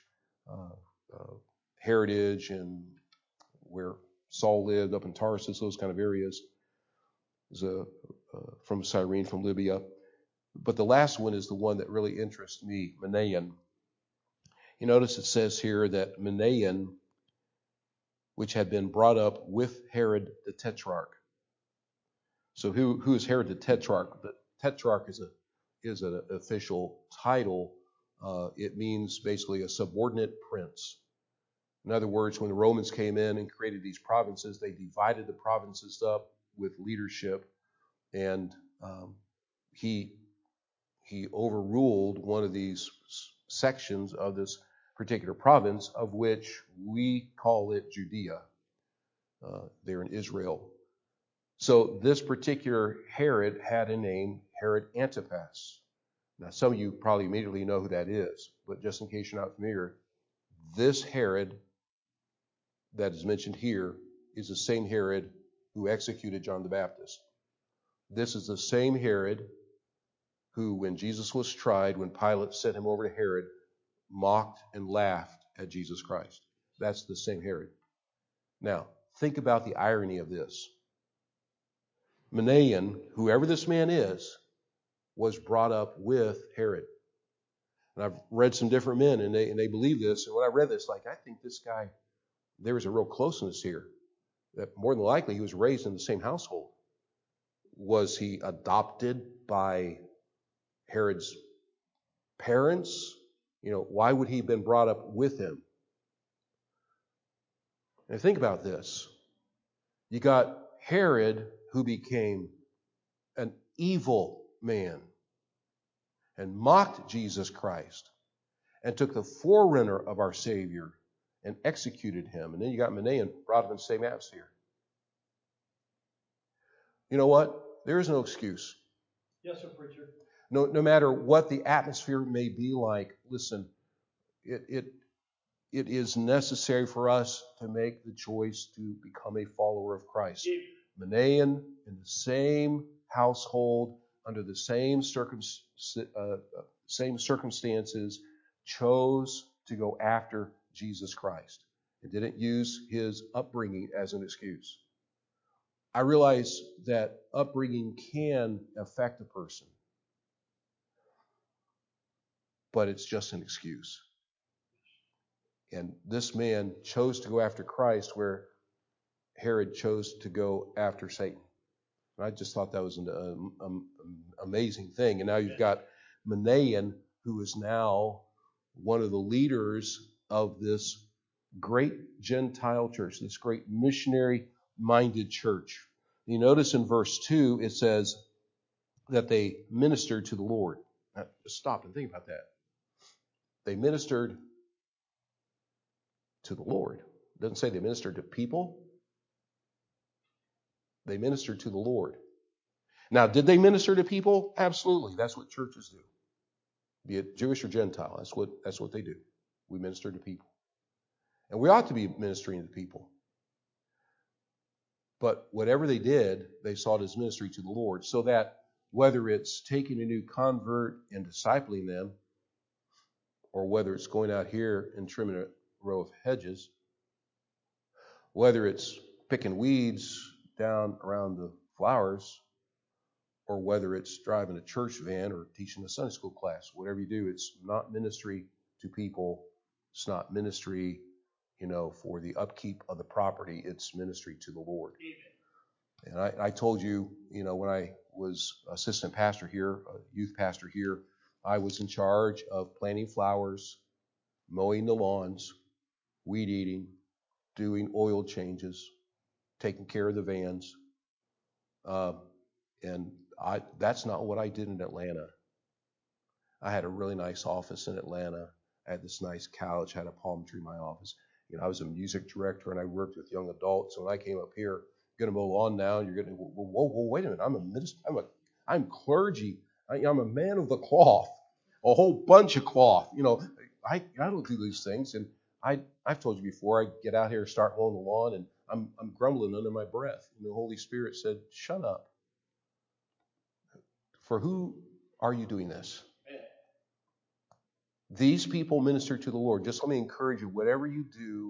S2: heritage and where Saul lived up in Tarsus, those kind of areas. Is from Cyrene, from Libya. But the last one is the one that really interests me, Manaen. You notice it says here that Manaen, which had been brought up with Herod the Tetrarch. So who is Herod the Tetrarch? The Tetrarch is an official title. It means basically a subordinate prince. In other words, when the Romans came in and created these provinces, they divided the provinces up with leadership, and he overruled one of these sections of this particular province, of which we call it Judea. There in Israel. So this particular Herod had a name, Herod Antipas. Now some of you probably immediately know who that is, but just in case you're not familiar, this Herod that is mentioned here is the same Herod who executed John the Baptist. This is the same Herod who, when Jesus was tried, when Pilate sent him over to Herod, mocked and laughed at Jesus Christ. That's the same Herod. Now, think about the irony of this. Manaen, whoever this man is, was brought up with Herod. And I've read some different men, and they believe this. And when I read this, I think this guy, there was a real closeness here. That more than likely he was raised in the same household. Was he adopted by Herod's parents? Why would he have been brought up with him? And think about this. You got Herod, who became an evil man and mocked Jesus Christ and took the forerunner of our Savior and executed him. And then you got Manaen, brought him in the same atmosphere. You know what? There is no excuse.
S1: Yes, sir, preacher.
S2: No matter what the atmosphere may be like, listen, it is necessary for us to make the choice to become a follower of Christ. Manaen, in the same household, under the same circumstances, chose to go after Jesus Christ and didn't use his upbringing as an excuse. I realize that upbringing can affect a person, but it's just an excuse. And this man chose to go after Christ where Herod chose to go after Satan. And I just thought that was an amazing thing. And now you've got Manaen, who is now one of the leaders of this great Gentile church, this great missionary-minded church. You notice in verse 2, it says that they ministered to the Lord. Now, just stop and think about that. They ministered to the Lord. It doesn't say they ministered to people. They ministered to the Lord. Now, did they minister to people? Absolutely. That's what churches do. Be it Jewish or Gentile. That's what they do. We minister to people. And we ought to be ministering to people. But whatever they did, they saw it as ministry to the Lord. So that whether it's taking a new convert and discipling them, or whether it's going out here and trimming a row of hedges, whether it's picking weeds down around the flowers, or whether it's driving a church van or teaching a Sunday school class, whatever you do, it's not ministry to people. It's not ministry, for the upkeep of the property. It's ministry to the Lord. And I told you, when I was assistant pastor here, youth pastor here, I was in charge of planting flowers, mowing the lawns, weed eating, doing oil changes, taking care of the vans. And that's not what I did in Atlanta. I had a really nice office in Atlanta. I had this nice couch, had a palm tree in my office. I was a music director and I worked with young adults. So when I came up here, going to mow lawn now, you're going to, whoa, wait a minute. I'm a minister. I'm clergy. I'm a man of the cloth, a whole bunch of cloth. I don't do these things. And I've told you before, I get out here, start mowing the lawn, and I'm grumbling under my breath. And the Holy Spirit said, shut up. For who are you doing this? These people minister to the Lord. Just let me encourage you, whatever you do,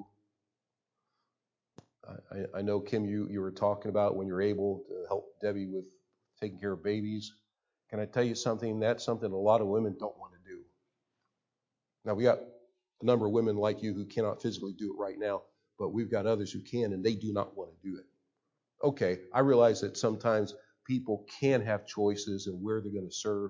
S2: I know, Kim, you were talking about when you're able to help Debbie with taking care of babies. Can I tell you something? That's something a lot of women don't want to do. Now, we got a number of women like you who cannot physically do it right now, but we've got others who can, and they do not want to do it. Okay, I realize that sometimes people can have choices and where they're going to serve.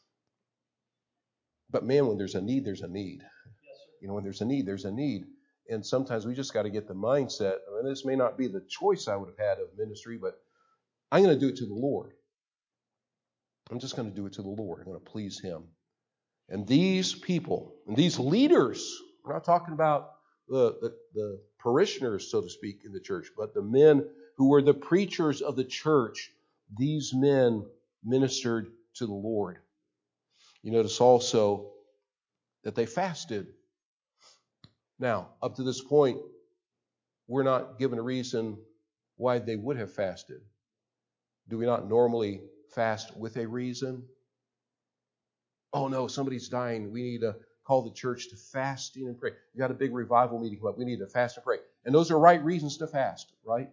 S2: But man, when there's a need, there's a need. You know, when there's a need, there's a need. And sometimes we just got to get the mindset. I mean, this may not be the choice I would have had of ministry, but I'm going to do it to the Lord. I'm just going to do it to the Lord. I'm going to please Him. And these people, and these leaders, we're not talking about the parishioners, so to speak, in the church, but the men who were the preachers of the church, these men ministered to the Lord. You notice also that they fasted. Now, up to this point, we're not given a reason why they would have fasted. Do we not normally fast with a reason? Oh no, somebody's dying. We need to call the church to fasting and pray. You got a big revival meeting come up. We need to fast and pray. And those are right reasons to fast, right?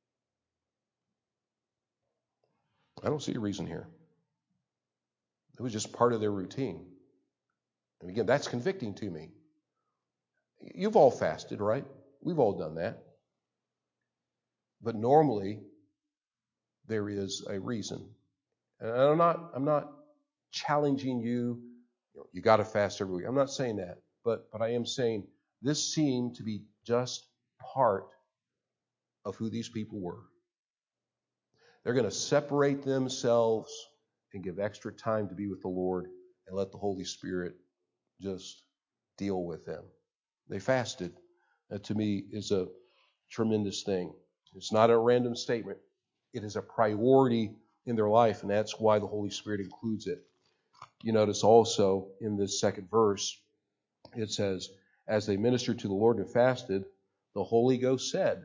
S2: I don't see a reason here. It was just part of their routine. And again, that's convicting to me. You've all fasted, right? We've all done that. But normally, there is a reason. And I'm not challenging you. You got to fast every week. I'm not saying that. But I am saying this seemed to be just part of who these people were. They're going to separate themselves and give extra time to be with the Lord and let the Holy Spirit just deal with them. They fasted. That to me is a tremendous thing. It's not a random statement. It is a priority in their life, and that's why the Holy Spirit includes it. You notice also in this second verse, it says, as they ministered to the Lord and fasted, the Holy Ghost said.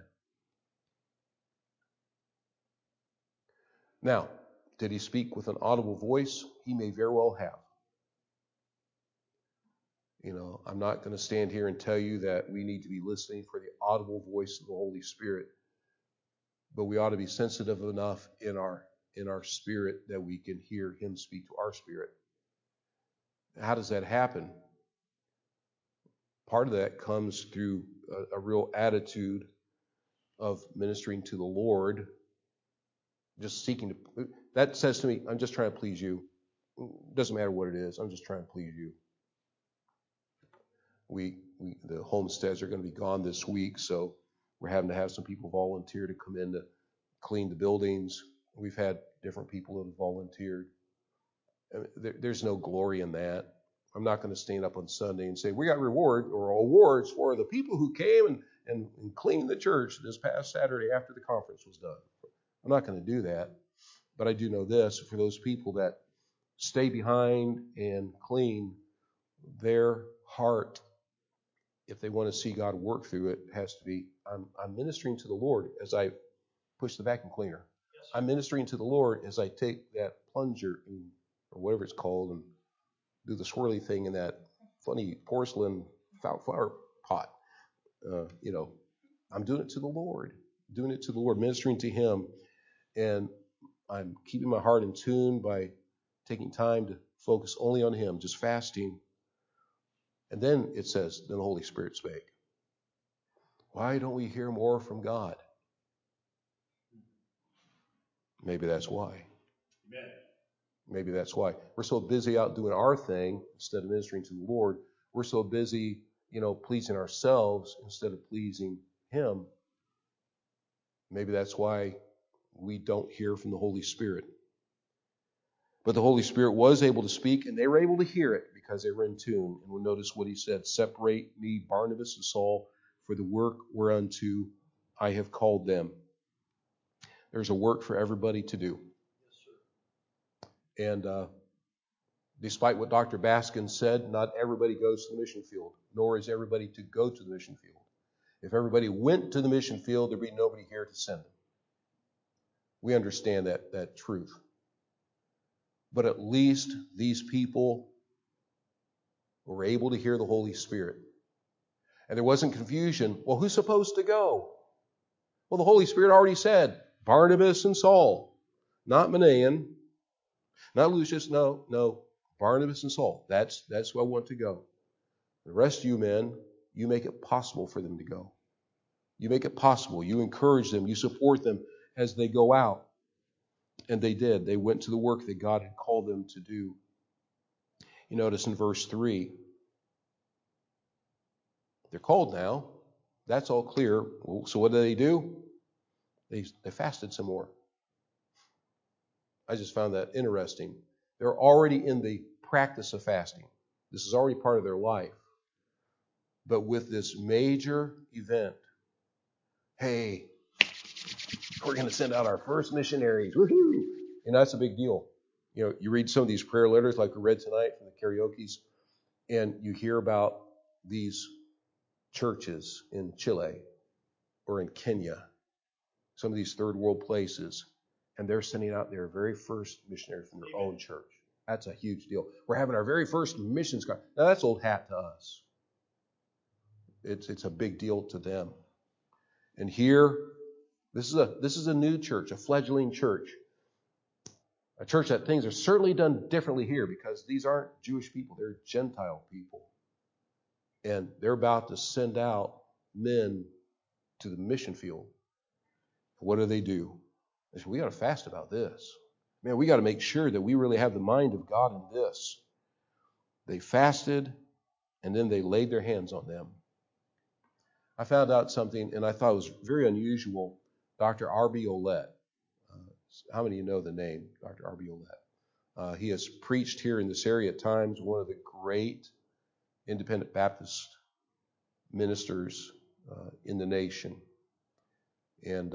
S2: Now, did he speak with an audible voice? He may very well have. You know, I'm not going to stand here and tell you that we need to be listening for the audible voice of the Holy Spirit, but we ought to be sensitive enough in our spirit that we can hear him speak to our spirit. How does that happen? Part of that comes through a real attitude of ministering to the Lord, just seeking to. That says to me, I'm just trying to please you. It doesn't matter what it is. I'm just trying to please you. The homesteads are going to be gone this week, so we're having to have some people volunteer to come in to clean the buildings. We've had different people that have volunteered. There's no glory in that. I'm not going to stand up on Sunday and say, we got reward or awards for the people who came and cleaned the church this past Saturday after the conference was done. I'm not going to do that. But I do know this, for those people that stay behind and clean, their heart, if they want to see God work through it, has to be, I'm ministering to the Lord as I push the vacuum cleaner. Yes, I'm ministering to the Lord as I take that plunger or whatever it's called and do the swirly thing in that funny porcelain flower pot. I'm doing it to the Lord, ministering to Him, and I'm keeping my heart in tune by taking time to focus only on Him, just fasting. And then it says, then the Holy Spirit spake. Why don't we hear more from God? Maybe that's why. Amen. Maybe that's why. We're so busy out doing our thing instead of ministering to the Lord. We're so busy, pleasing ourselves instead of pleasing Him. Maybe that's why we don't hear from the Holy Spirit. But the Holy Spirit was able to speak, and they were able to hear it because they were in tune. And we'll notice what He said, separate me, Barnabas and Saul, for the work whereunto I have called them. There's a work for everybody to do. Yes, sir. And Despite what Dr. Baskin said, not everybody goes to the mission field, nor is everybody to go to the mission field. If everybody went to the mission field, there'd be nobody here to send them. We understand that truth. But at least these people were able to hear the Holy Spirit. And there wasn't confusion. Well, who's supposed to go? Well, the Holy Spirit already said, Barnabas and Saul. Not Manaen, not Lucius, no. Barnabas and Saul. That's who I want to go. The rest of you men, you make it possible for them to go. You make it possible. You encourage them. You support them as they go out. And they did. They went to the work that God had called them to do. You notice in verse 3, they're called now. That's all clear. So what do? They fasted some more. I just found that interesting. They're already in the practice of fasting. This is already part of their life. But with this major event, hey, we're going to send out our first missionaries. Woohoo! And that's a big deal. You know, you read some of these prayer letters like we read tonight from the karaokes, and you hear about these churches in Chile or in Kenya, some of these third world places, and they're sending out their very first missionaries from their own church. That's a huge deal. We're having our very first missions card. Now that's old hat to us. It's a big deal to them. And here, this is a new church, a fledgling church. A church that things are certainly done differently here because these aren't Jewish people, they're Gentile people. And they're about to send out men to the mission field. What do? They say, we got to fast about this. Man, we got to make sure that we really have the mind of God in this. They fasted, and then they laid their hands on them. I found out something, and I thought it was very unusual. Dr. R.B. Ouellette. How many of you know the name, Dr. R.B. Ouellette? He has preached here in this area at times, one of the great independent Baptist ministers in the nation. And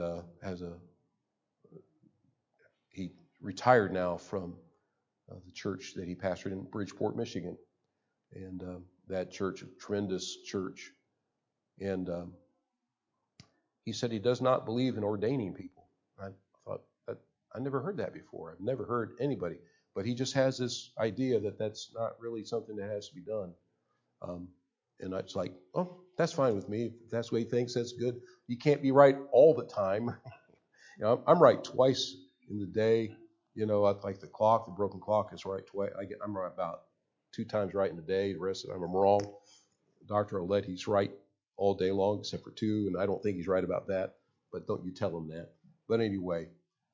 S2: he retired now from the church that he pastored in Bridgeport, Michigan. And that church, a tremendous church. And he said he does not believe in ordaining people. I thought, I never heard that before. I've never heard anybody. But he just has this idea that that's not really something that has to be done. And it's like, oh, that's fine with me. If that's what he thinks, that's good. You can't be right all the time. You know, I'm right twice in the day. You know, like the broken clock is right twice. I'm right about 2 times right in the day. The rest of the time I'm wrong. Dr. Ouellette, he's right all day long except for 2, and I don't think he's right about that. But don't you tell him that. But anyway,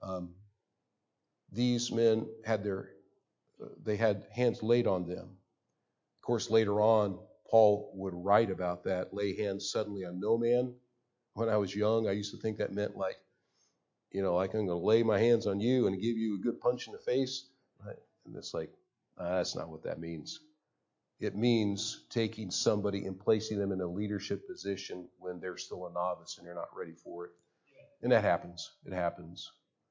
S2: these men had hands laid on them. Of course, later on, Paul would write about that, lay hands suddenly on no man. When I was young, I used to think that meant like I'm going to lay my hands on you and give you a good punch in the face. And it's like, that's not what that means. It means taking somebody and placing them in a leadership position when they're still a novice and they're not ready for it. And that happens. It happens.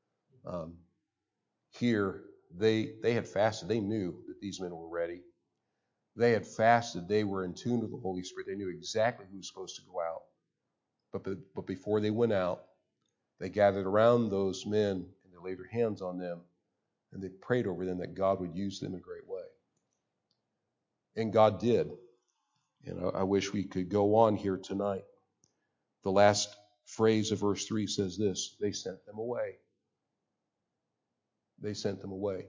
S2: Here, they had fasted. They knew that these men were ready. They had fasted. They were in tune with the Holy Spirit. They knew exactly who was supposed to go out. But before they went out, they gathered around those men and they laid their hands on them and they prayed over them that God would use them in a great way. And God did. And I wish we could go on here tonight. The last phrase of verse 3 says this: they sent them away. They sent them away.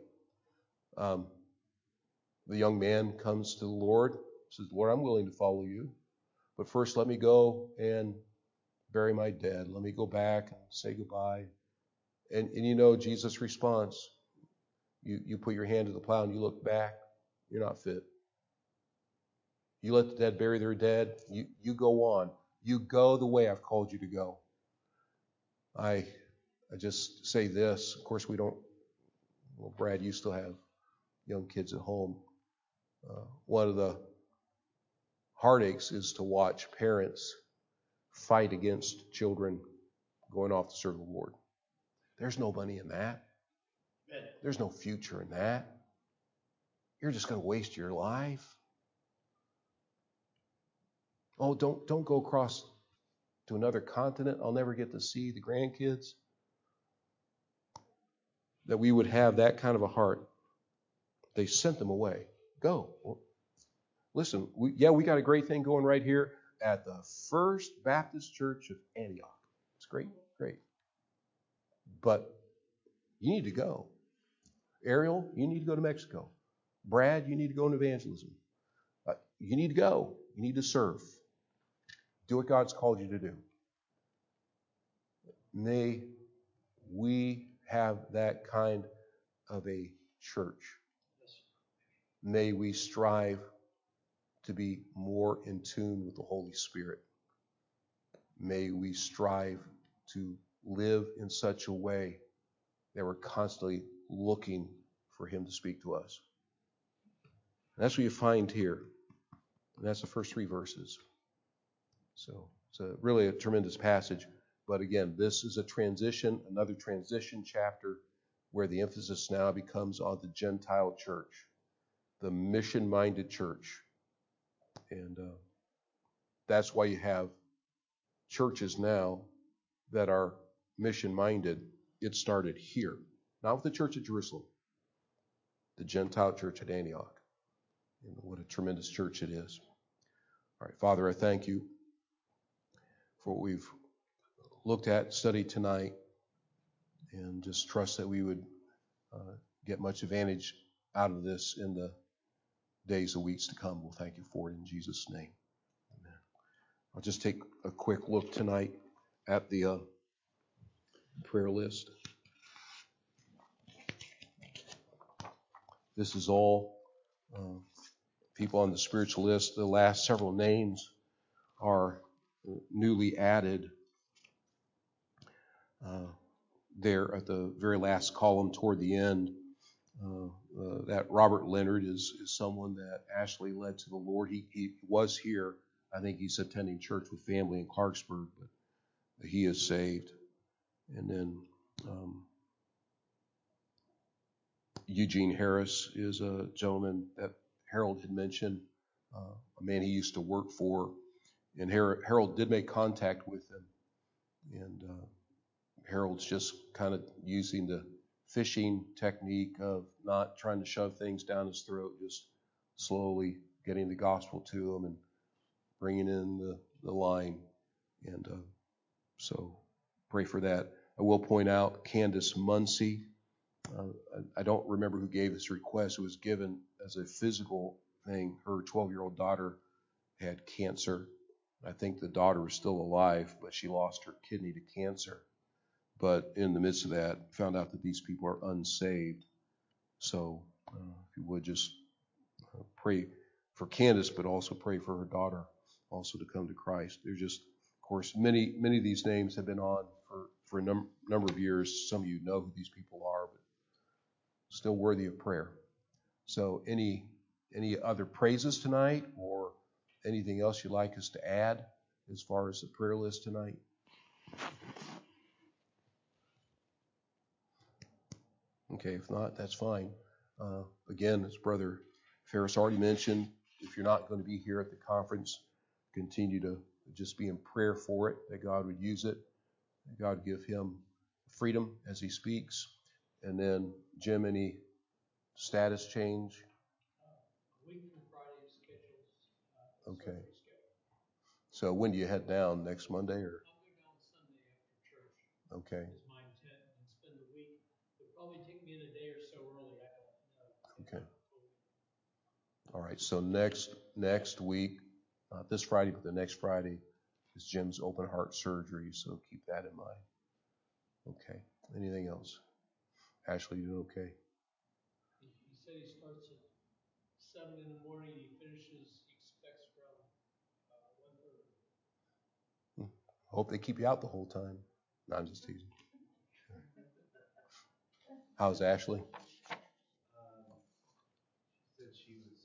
S2: The young man comes to the Lord, says, Lord, I'm willing to follow you, but first let me go and bury my dead. Let me go back and say goodbye. And you know Jesus' response, you put your hand to the plow and you look back, you're not fit. You let the dead bury their dead. You go on. You go the way I've called you to go. I just say this. Of course, we don't. Well, Brad, you still have young kids at home. One of the heartaches is to watch parents fight against children going off to serve the Lord. There's no money in that. There's no future in that. you're just going to waste your life. Oh, don't go across to another continent. I'll never get to see the grandkids. That we would have that kind of a heart. They sent them away. Go. Listen, we got a great thing going right here at the First Baptist Church of Antioch. It's great. But you need to go. Ariel, you need to go to Mexico. Brad, you need to go in evangelism. You need to go. You need to serve. Do what God's called you to do. May we have that kind of a church. May we strive to be more in tune with the Holy Spirit. May we strive to live in such a way that we're constantly looking for Him to speak to us. And that's what you find here. And that's the first 3 verses. So it's really a tremendous passage. But again, this is another transition chapter where the emphasis now becomes on the Gentile church, the mission-minded church. And that's why you have churches now that are mission-minded. It started here, not with the church at Jerusalem, the Gentile church at Antioch. And what a tremendous church it is. All right, Father, I thank you for what we've looked at, studied tonight, and just trust that we would get much advantage out of this in the days and weeks to come. We'll thank you for it in Jesus' name. Amen. I'll just take a quick look tonight at the prayer list. This is all people on the spiritual list. The last several names are newly added there at the very last column toward the end. That Robert Leonard is someone that Ashley led to the Lord. He was here. I think he's attending church with family in Clarksburg, but he is saved. And then Eugene Harris is a gentleman that Harold had mentioned, a man he used to work for. And Harold did make contact with him. And Harold's just kind of using the fishing technique of not trying to shove things down his throat, just slowly getting the gospel to him and bringing in the line. And so pray for that. I will point out Candace Muncie. I don't remember who gave this request. It was given as a physical thing. Her 12-year-old daughter had cancer. I think the daughter was still alive, but she lost her kidney to cancer. But in the midst of that, found out that these people are unsaved. So if you would just pray for Candace, but also pray for her daughter also to come to Christ. There's just, of course, many of these names have been on for a number of years. Some of you know who these people are, but still worthy of prayer. So any other praises tonight or anything else you'd like us to add as far as the prayer list tonight? Okay, if not, that's fine. Again, as Brother Ferris already mentioned, if you're not going to be here at the conference, continue to just be in prayer for it, that God would use it, that God give him freedom as he speaks. And then, Jim, any status change?
S3: A week from Friday schedules.
S2: Okay. So when do you head down? Next Monday or?
S3: I'll go down Sunday after church.
S2: Okay.
S3: Is my intent, and spend the week. It'll probably take me in a day or so early. I don't know.
S2: Okay. All right. So next week, not this Friday, but the next Friday is Jim's open heart surgery. So keep that in mind. Okay. Anything else? Ashley, you doing okay?
S3: He said he starts at 7 in the morning. He finishes. He expects from 1:30.
S2: Hope they keep you out the whole time. No, I'm just teasing. How's Ashley?
S4: She said she was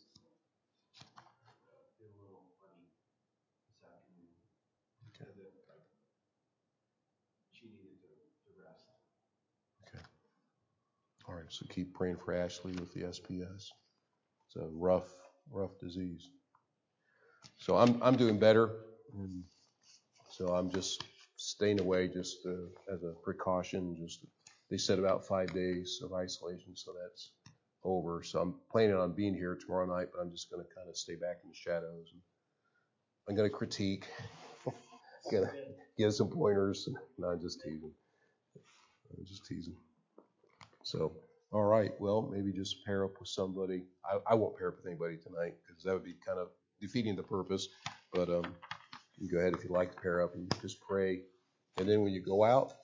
S4: a little funny this afternoon.
S2: Okay.
S4: That she needed to rest.
S2: Okay. All right. So keep praying for Ashley with the SPS. It's a rough disease. So I'm doing better, and so I'm just staying away just as a precaution. They said about 5 days of isolation, so that's over. So I'm planning on being here tomorrow night, but I'm just going to kind of stay back in the shadows. And I'm going to critique, going to give some pointers. No, I'm just teasing. So, all right, well, maybe just pair up with somebody. I won't pair up with anybody tonight because that would be kind of defeating the purpose. But you can go ahead if you'd like to pair up and just pray. And then when you go out,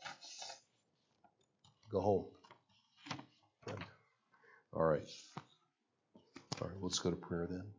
S2: go home. All right. All right, let's go to prayer then.